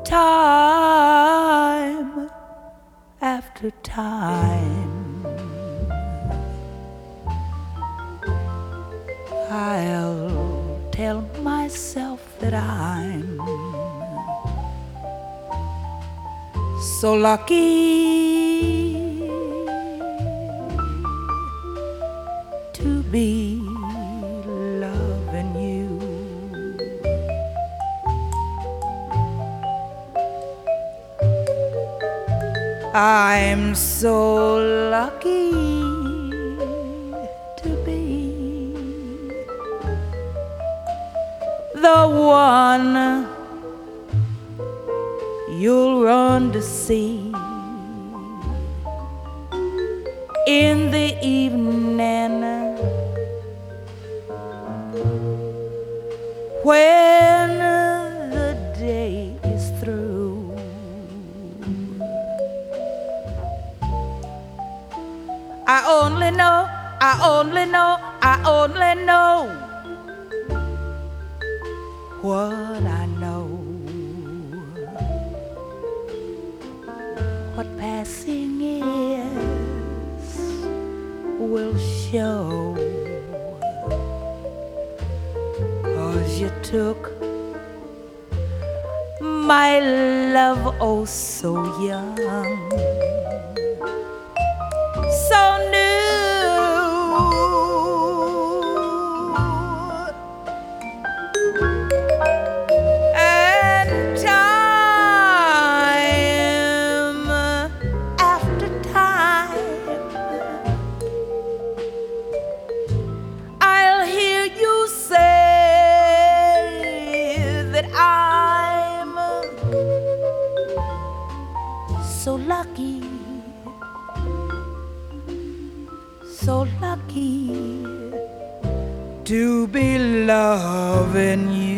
time after time, I'll tell myself that I'm so lucky to be loving you. I'm so lucky to be the one you'll run to see in the evening when the day is through. I only know what I know. What passing is will show. 'Cause you took my love oh so young, so new, and time after time I'll hear you say that I'm so lucky, so lucky to be loving you.